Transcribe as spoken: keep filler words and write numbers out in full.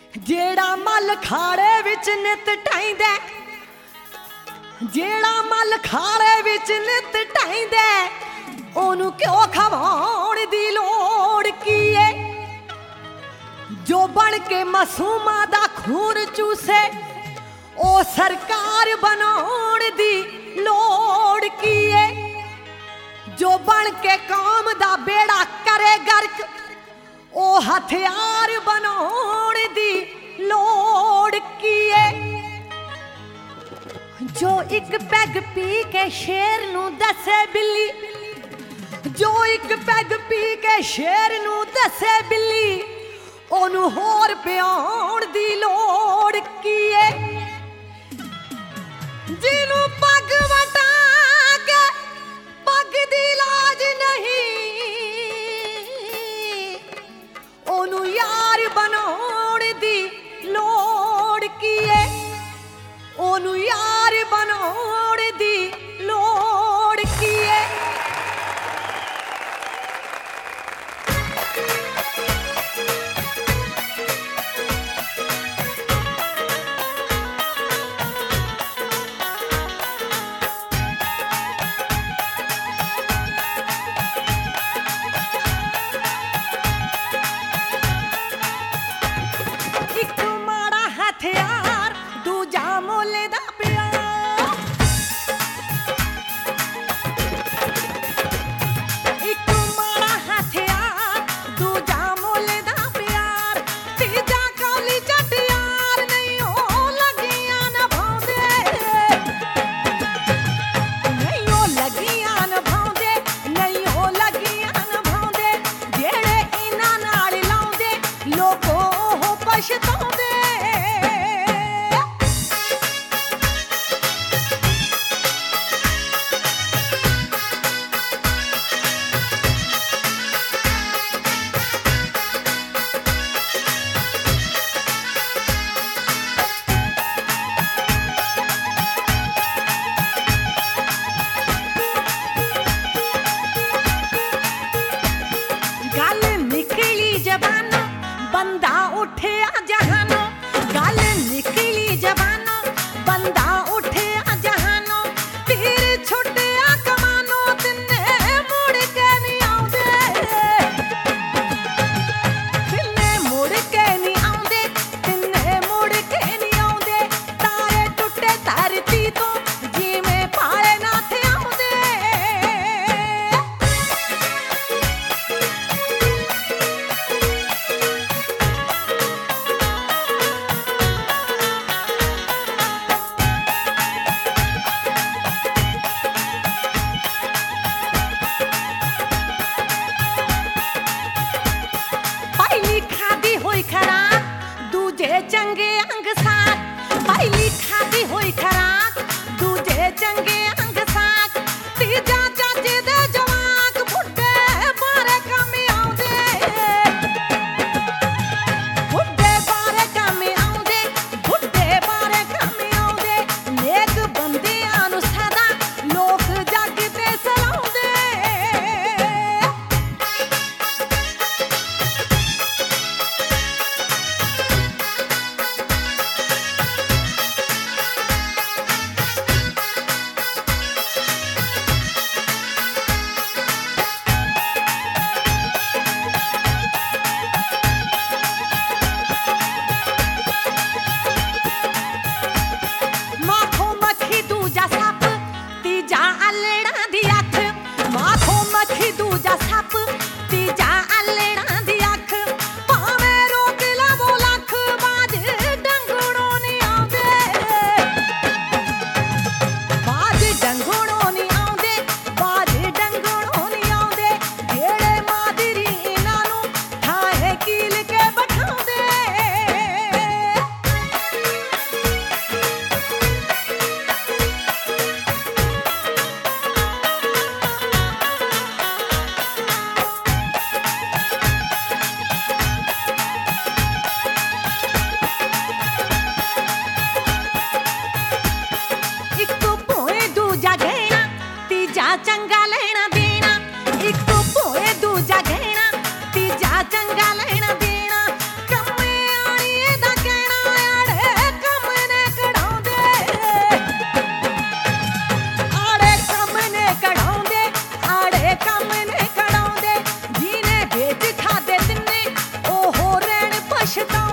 जेड़ा मल खाड़े विच नित ढाईंदा, जेड़ा मल खाड़े विच नित ढाईंदा, ओनू क्यों खवाउण दी लोड़ की है। जो बन के मासूमां दा खून चूसे, ओ सरकार बनाउण दी लोड़ की है। जो बन के कौम दा बेड़ा करे गर्क, ओ हथियार बनाउण दी लोड़ की है। जो एक पैग पी के शेर नू दसे बिल्ली, जो एक पैग पी के शेर नू दसे बिल्ली, ओनू होर पियाउण दी लोड़ की है। जिनू पग वटा के पग दी लाज नहीं, ओनू यार बनाउण दी लोड़ की है। ओनू यार बनाउण दी लोड़ की है। एक माड़ा हथियार दूजा मोले दा प्यार, एक माड़ा हथियार दूजा मोले दा प्यार, तीजा काली चटियार नहीं हो लगियां नभाउंदे, नहीं हो लगियां नभाउंदे, नहीं हो लगियां नभाउंदे। जेड़े इन्हां नाल लाउंदे लोको ओह पछताउंदे। गल निकली जबानों बंदा उठिया जहानों, गल निकली जबानों बंदा उठिया जहानों। तीर छुटिया कमानों तिन्ने मुड़ के नहीं आउंदे, तिन्ने मुड़ के नहीं आउंदे, तिन्ने मुड़ के नहीं आउंदे। तारे टुटे धरती तो जिवें पाले ना थे आउंदे। पहली खादी हुई खराक दूजे चंगे अंग साक, पहली खादी हुई खराक दूजे चंगे अंग साक। तीजा चज दे जवाक बुड्ढे बारे कम आउंदे, बुड्ढे बारे कम आउंदे, बुड्ढे बारे कम आउंदे। नेक बंदियां नू सदा लोक जग ते सलाउंदे। ਪਛਤਾਉਂਦਾ